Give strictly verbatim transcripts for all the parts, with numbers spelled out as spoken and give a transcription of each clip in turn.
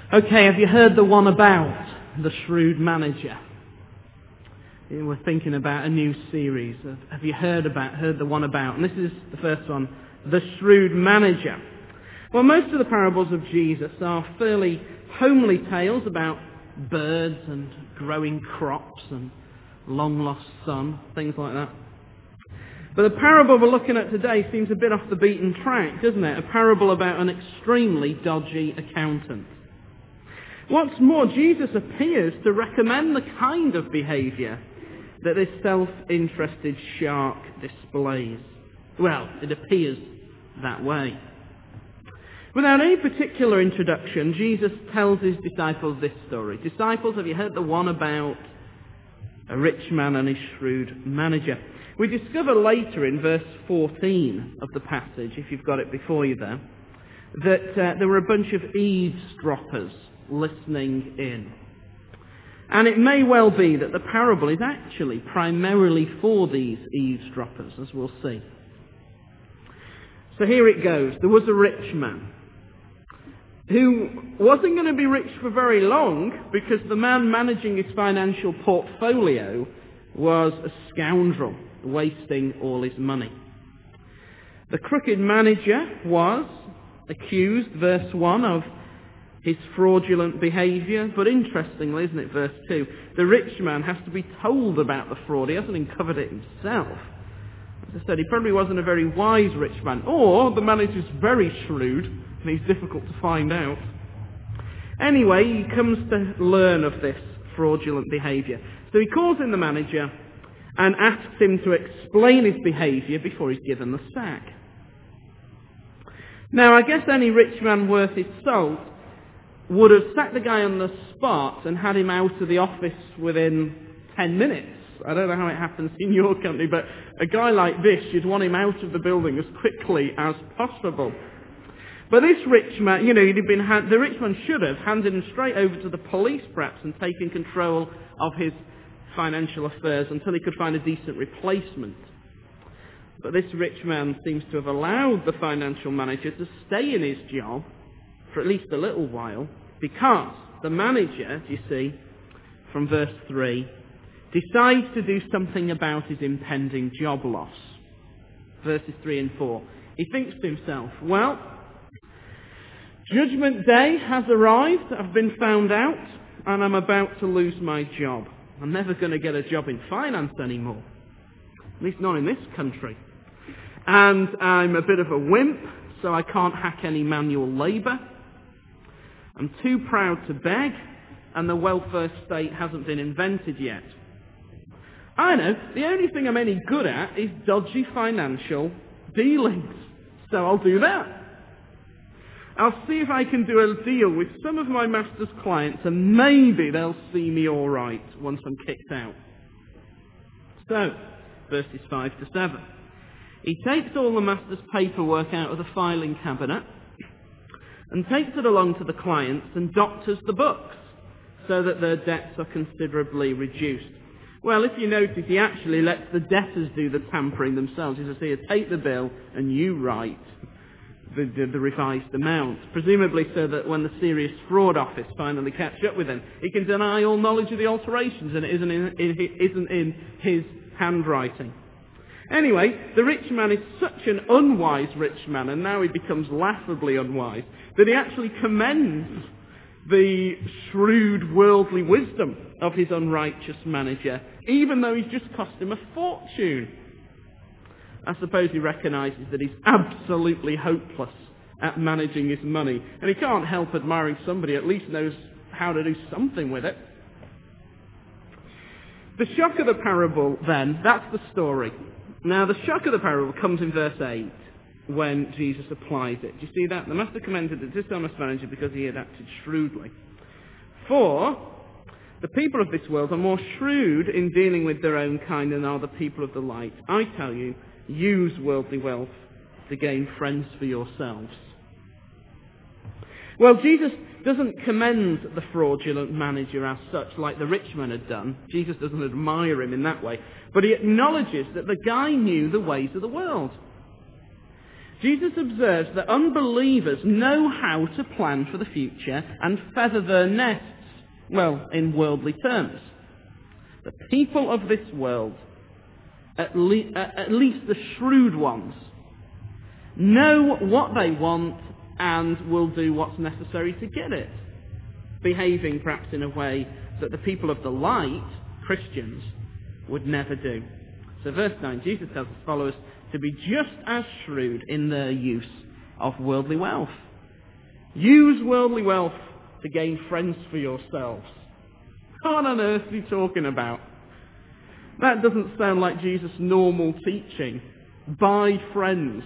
Okay, have you heard the one about the shrewd manager? We're thinking about a new series. Of, have you heard about heard the one about? And this is the first one, the shrewd manager. Well, most of the parables of Jesus are fairly homely tales about birds and growing crops and long-lost son, things like that. But the parable we're looking at today seems a bit off the beaten track, doesn't it? A parable about an extremely dodgy accountant. What's more, Jesus appears to recommend the kind of behaviour that this self-interested shark displays. Well, it appears that way. Without any particular introduction, Jesus tells his disciples this story. Disciples, have you heard the one about a rich man and his shrewd manager? We discover later in verse fourteen of the passage, if you've got it before you there, that uh, there were a bunch of eavesdroppers listening in. And it may well be that the parable is actually primarily for these eavesdroppers, as we'll see. So here it goes. There was a rich man who wasn't going to be rich for very long because the man managing his financial portfolio was a scoundrel, wasting all his money. The crooked manager was accused, verse one, of his fraudulent behaviour. But interestingly, isn't it, verse two, the rich man has to be told about the fraud. He hasn't uncovered it himself. As I said, he probably wasn't a very wise rich man. Or the manager's very shrewd and he's difficult to find out. Anyway, he comes to learn of this fraudulent behaviour. So he calls in the manager and asks him to explain his behaviour before he's given the sack. Now, I guess any rich man worth his salt would have sacked the guy on the spot and had him out of the office within ten minutes. I don't know how it happens in your company, but a guy like this, you'd want him out of the building as quickly as possible. But this rich man, you know, he'd have been hand, the rich man should have handed him straight over to the police, perhaps, and taken control of his financial affairs until he could find a decent replacement. But this rich man seems to have allowed the financial manager to stay in his job for at least a little while, because the manager, you see, from verse three, decides to do something about his impending job loss. Verses three and four. He thinks to himself, well, judgment day has arrived, I've been found out, and I'm about to lose my job. I'm never going to get a job in finance anymore. At least not in this country. And I'm a bit of a wimp, so I can't hack any manual labour. I'm too proud to beg, and the welfare state hasn't been invented yet. I know, the only thing I'm any good at is dodgy financial dealings, so I'll do that. I'll see if I can do a deal with some of my master's clients, and maybe they'll see me all right once I'm kicked out. So, verses five to seven. He takes all the master's paperwork out of the filing cabinet and takes it along to the clients and doctors the books so that their debts are considerably reduced. Well, if you notice, he actually lets the debtors do the tampering themselves. He says, here, take the bill and you write the, the, the revised amount, presumably so that when the serious fraud office finally catch up with him, he can deny all knowledge of the alterations and it isn't in, it isn't in his handwriting. Anyway, the rich man is such an unwise rich man, and now he becomes laughably unwise, that he actually commends the shrewd worldly wisdom of his unrighteous manager, even though he's just cost him a fortune. I suppose he recognises that he's absolutely hopeless at managing his money, and he can't help admiring somebody who at least knows how to do something with it. The shock of the parable, then, that's the story. Now, the shock of the parable comes in verse eight, when Jesus applies it. Do you see that? The master commended the dishonest manager because he had acted shrewdly. For the people of this world are more shrewd in dealing with their own kind than are the people of the light. I tell you, use worldly wealth to gain friends for yourselves. Well, Jesus doesn't commend the fraudulent manager as such, like the rich man had done. Jesus doesn't admire him in that way. But he acknowledges that the guy knew the ways of the world. Jesus observes that unbelievers know how to plan for the future and feather their nests, well, in worldly terms. The people of this world, at, le- at least the shrewd ones, know what they want and will do what's necessary to get it, behaving perhaps in a way that the people of the light, Christians, would never do. So verse nine, Jesus tells his followers to be just as shrewd in their use of worldly wealth. Use worldly wealth to gain friends for yourselves. What on earth are you talking about? That doesn't sound like Jesus' normal teaching. Buy friends.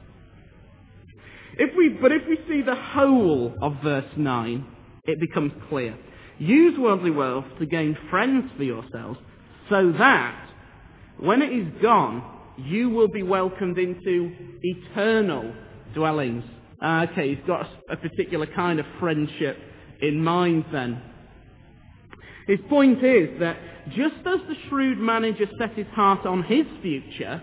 If we, but if we see the whole of verse nine, it becomes clear. Use worldly wealth to gain friends for yourselves, so that when it is gone, you will be welcomed into eternal dwellings. Uh, okay, he's got a, a particular kind of friendship in mind then. His point is that just as the shrewd manager set his heart on his future,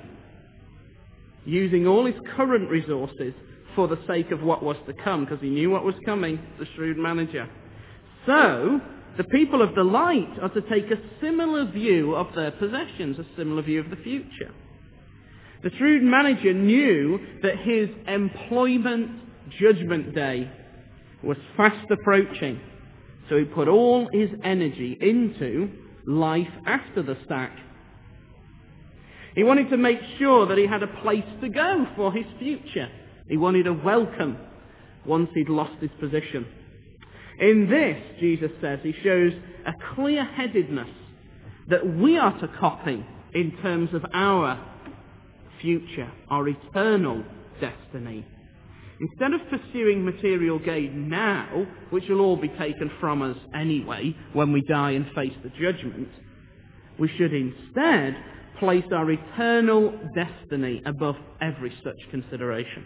using all his current resources for the sake of what was to come, because he knew what was coming, the shrewd manager, so the people of the light are to take a similar view of their possessions, a similar view of the future. The shrewd manager knew that his employment judgment day was fast approaching, so he put all his energy into life after the sack. He wanted to make sure that he had a place to go for his future. He wanted a welcome once he'd lost his position. In this, Jesus says, he shows a clear-headedness that we are to copy in terms of our future, our eternal destiny. Instead of pursuing material gain now, which will all be taken from us anyway when we die and face the judgment, we should instead place our eternal destiny above every such consideration.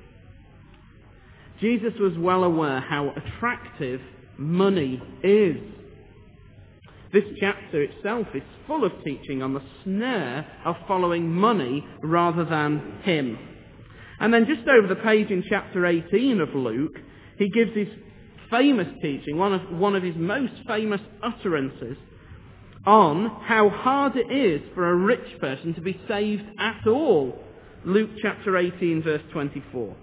Jesus was well aware how attractive money is. This chapter itself is full of teaching on the snare of following money rather than him. And then just over the page in chapter eighteen of Luke, he gives his famous teaching, one of, one of his most famous utterances, on how hard it is for a rich person to be saved at all. Luke chapter eighteen, verse twenty-four.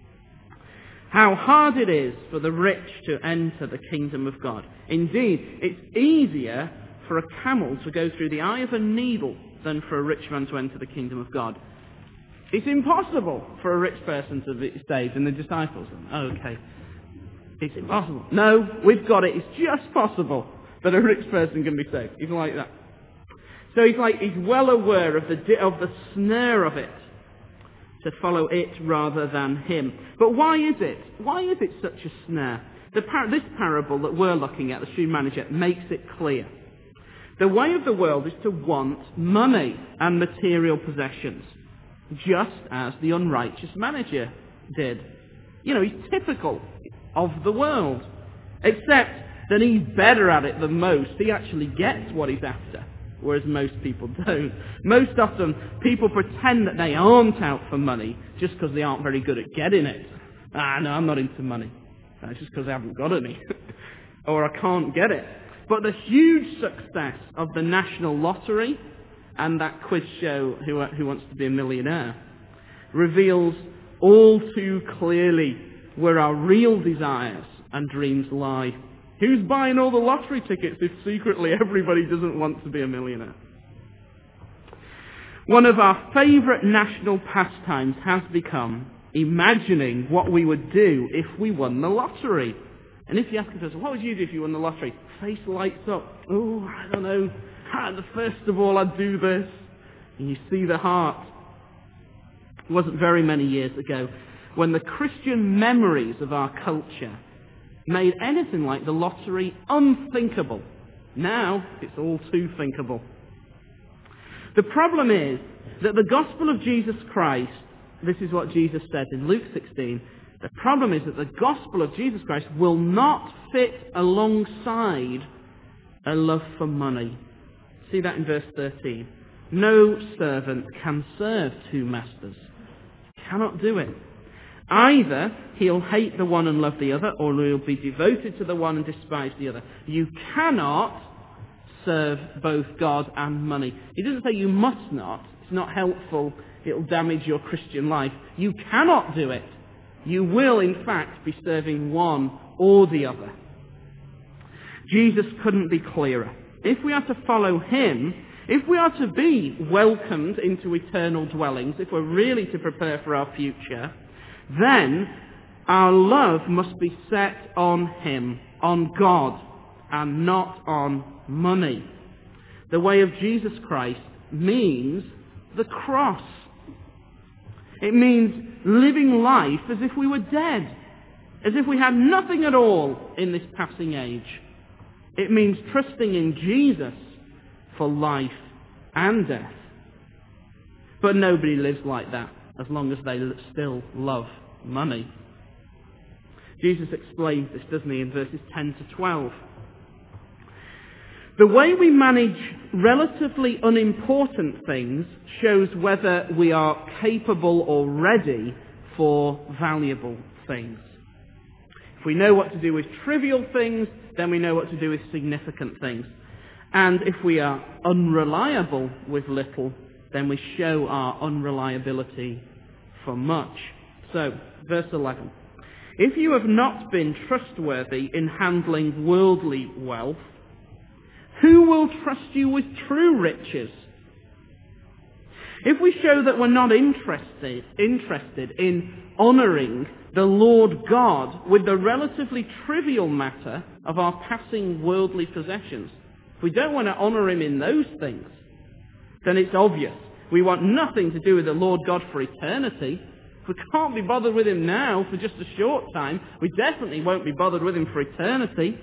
How hard it is for the rich to enter the kingdom of God. Indeed, it's easier for a camel to go through the eye of a needle than for a rich man to enter the kingdom of God. It's impossible for a rich person to be saved. And the disciples are, okay, it's impossible. No, we've got it. It's just possible that a rich person can be saved. He's like that. So he's like, he's well aware of the, of the snare of it, to follow it rather than him. But why is it? Why is it such a snare? The par- this parable that we're looking at, the shrewd manager, makes it clear. The way of the world is to want money and material possessions, just as the unrighteous manager did. You know, he's typical of the world, except that he's better at it than most. He actually gets what he's after, whereas most people don't. Most often, people pretend that they aren't out for money just because they aren't very good at getting it. Ah, no, I'm not into money. That's just because I haven't got any. Or I can't get it. But the huge success of the national lottery and that quiz show, Who, Who Wants to Be a Millionaire, reveals all too clearly where our real desires and dreams lie. Who's buying all the lottery tickets if secretly everybody doesn't want to be a millionaire? One of our favourite national pastimes has become imagining what we would do if we won the lottery. And if you ask us, what would you do if you won the lottery? Face lights up. Oh, I don't know. Ah, the first of all, I'd do this. And you see the heart. It wasn't very many years ago when the Christian memories of our culture made anything like the lottery unthinkable. Now, it's all too thinkable. The problem is that the gospel of Jesus Christ, this is what Jesus said in Luke sixteen, the problem is that the gospel of Jesus Christ will not fit alongside a love for money. See that in verse thirteen. No servant can serve two masters. Cannot do it. Either he'll hate the one and love the other, or he'll be devoted to the one and despise the other. You cannot serve both God and money. He doesn't say you must not. It's not helpful. It'll damage your Christian life. You cannot do it. You will, in fact, be serving one or the other. Jesus couldn't be clearer. If we are to follow him, if we are to be welcomed into eternal dwellings, if we're really to prepare for our future, then our love must be set on him, on God, and not on money. The way of Jesus Christ means the cross. It means living life as if we were dead, as if we had nothing at all in this passing age. It means trusting in Jesus for life and death. But nobody lives like that as long as they still love money. Jesus explains this, doesn't he, in verses ten to twelve. The way we manage relatively unimportant things shows whether we are capable or ready for valuable things. If we know what to do with trivial things, then we know what to do with significant things. And if we are unreliable with little, then we show our unreliability for much. So, verse eleven. If you have not been trustworthy in handling worldly wealth, who will trust you with true riches? If we show that we're not interested, interested in honouring the Lord God with the relatively trivial matter of our passing worldly possessions, if we don't want to honour him in those things, then it's obvious. We want nothing to do with the Lord God for eternity. If we can't be bothered with him now for just a short time, we definitely won't be bothered with him for eternity.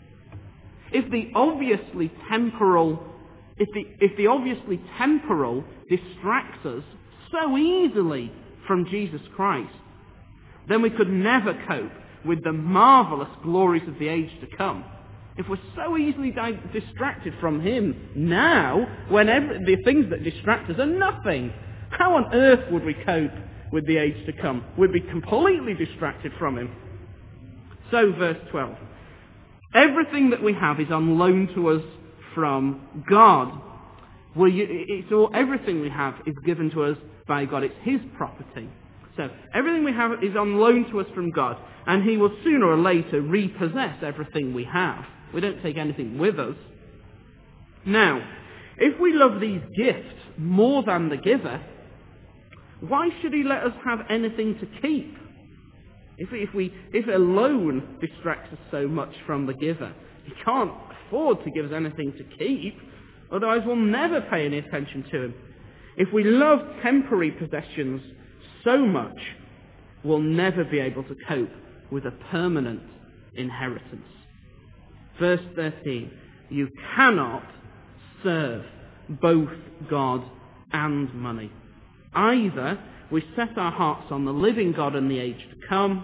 If the obviously temporal, if the, if the obviously temporal distracts us so easily from Jesus Christ, then we could never cope with the marvellous glories of the age to come. If we're so easily di- distracted from him now, when every, the things that distract us are nothing, how on earth would we cope with the age to come? We'd be completely distracted from him. So, verse twelve. Everything that we have is on loan to us from God. Well, you, it's all, everything we have is given to us by God. It's his property. So everything we have is on loan to us from God, and he will sooner or later repossess everything we have. We don't take anything with us. Now, if we love these gifts more than the giver, why should he let us have anything to keep? If we, if we, if a loan distracts us so much from the giver, he can't afford to give us anything to keep, otherwise we'll never pay any attention to him. If we love temporary possessions so much, we'll never be able to cope with a permanent inheritance. Verse thirteen, you cannot serve both God and money. Either we set our hearts on the living God and the age to come,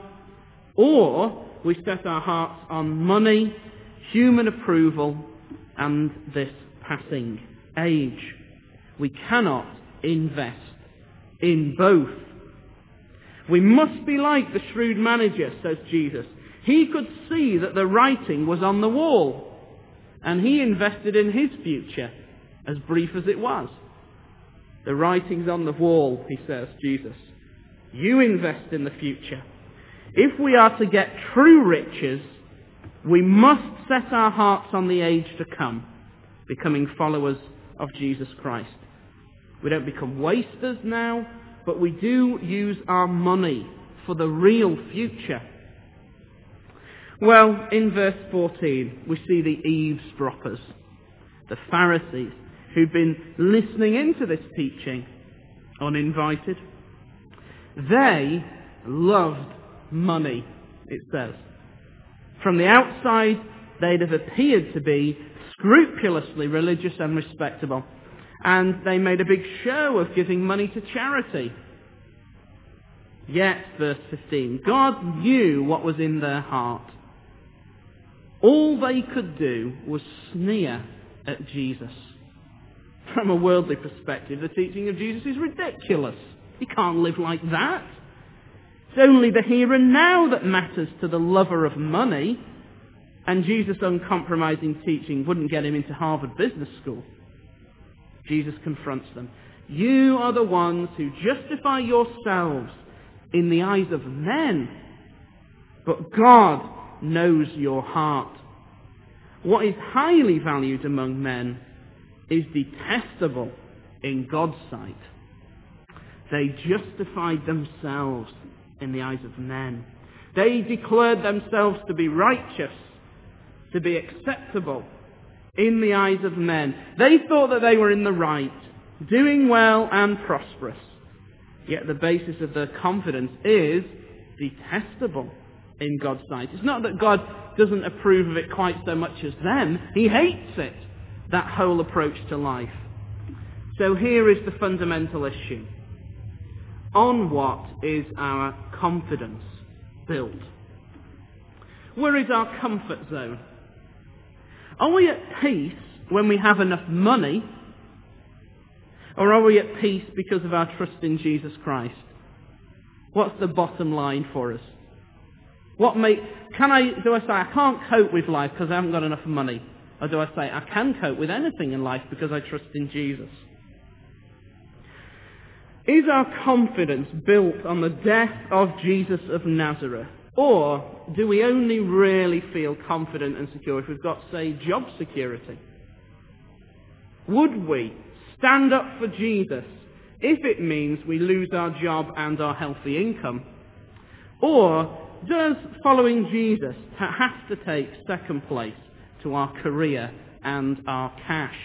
or we set our hearts on money, human approval, and this passing age. We cannot invest in both. We must be like the shrewd manager, says Jesus. He could see that the writing was on the wall, and he invested in his future, as brief as it was. The writing's on the wall, he says, Jesus. You invest in the future. If we are to get true riches, we must set our hearts on the age to come, becoming followers of Jesus Christ. We don't become wasters now, but we do use our money for the real future. Well, in verse fourteen, we see the eavesdroppers, the Pharisees, who've been listening into this teaching uninvited. They loved money, it says. From the outside, they'd have appeared to be scrupulously religious and respectable, and they made a big show of giving money to charity. Yet, verse fifteen, God knew what was in their heart. All they could do was sneer at Jesus. From a worldly perspective, the teaching of Jesus is ridiculous. You can't live like that. It's only the here and now that matters to the lover of money, and Jesus' uncompromising teaching wouldn't get him into Harvard Business School. Jesus confronts them. You are the ones who justify yourselves in the eyes of men, but God knows your heart. What is highly valued among men is detestable in God's sight. They justified themselves in the eyes of men. They declared themselves to be righteous, to be acceptable in the eyes of men. They thought that they were in the right, doing well and prosperous. Yet the basis of their confidence is detestable in God's sight. It's not that God doesn't approve of it quite so much as them. He hates it, that whole approach to life. So here is the fundamental issue. On what is our confidence built? Where is our comfort zone? Are we at peace when we have enough money? Or are we at peace because of our trust in Jesus Christ? What's the bottom line for us? What make, can I, do I say I can't cope with life because I haven't got enough money? Or do I say I can cope with anything in life because I trust in Jesus? Is our confidence built on the death of Jesus of Nazareth? Or do we only really feel confident and secure if we've got, say, job security? Would we stand up for Jesus if it means we lose our job and our healthy income? Or does following Jesus have to take second place to our career and our cash?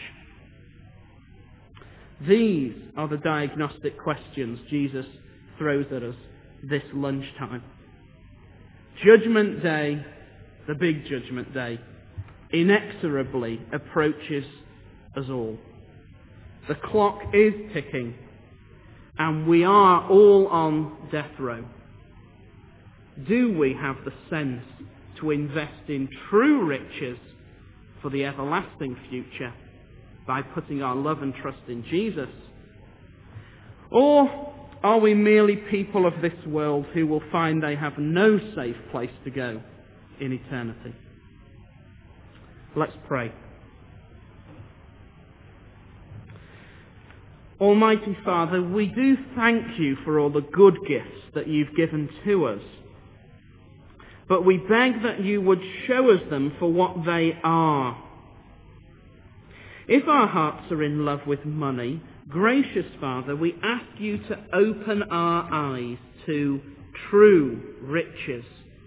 These are the diagnostic questions Jesus throws at us this lunchtime. Judgment Day, the big Judgment Day, inexorably approaches us all. The clock is ticking, and we are all on death row. Do we have the sense to invest in true riches for the everlasting future by putting our love and trust in Jesus? Or are we merely people of this world who will find they have no safe place to go in eternity? Let's pray. Almighty Father, we do thank you for all the good gifts that you've given to us. But we beg that you would show us them for what they are. If our hearts are in love with money, gracious Father, we ask you to open our eyes to true riches.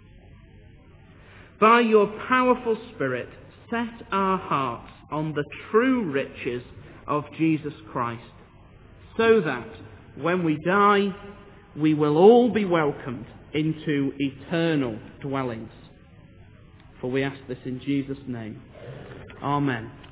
By your powerful Spirit, set our hearts on the true riches of Jesus Christ, so that when we die, we will all be welcomed into eternal dwellings. For we ask this in Jesus' name. Amen.